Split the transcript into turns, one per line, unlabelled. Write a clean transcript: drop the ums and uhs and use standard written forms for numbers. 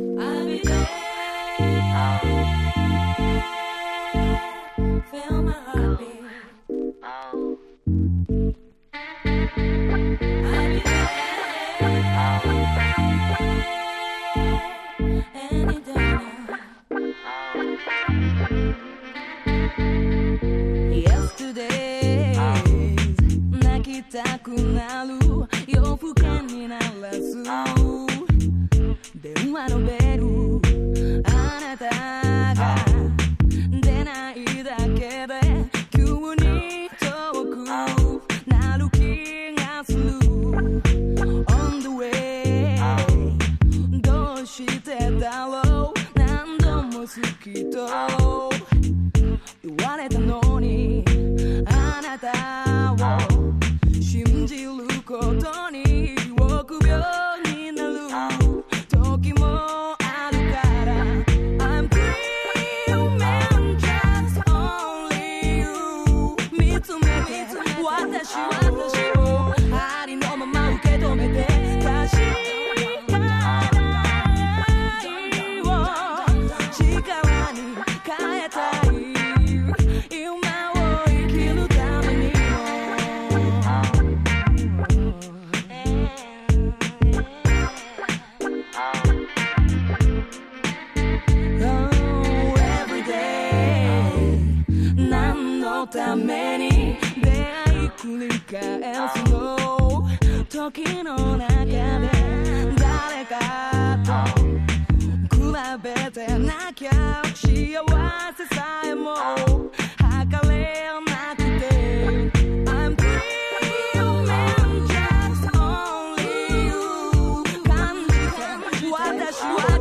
I'll be there. Feel my heartbeat. I'll be there. Any day now. Yesterday 泣きたくなる夜更けに鳴らす電話のベル、あなたが出ないだけで急に遠くなる気がする On the way どうしてだろう何度も好きと言われたのにあなたを信じることに臆病になる時もあるから I'm dreaming just only you 見つめて私をありのまま受け止めて確かな愛を力に変えたい今を生きるために何のために出会い繰り返すの時の中で誰かと比べてなきゃ幸せさえも測れなくて I'm dreaming just only you 感じて私は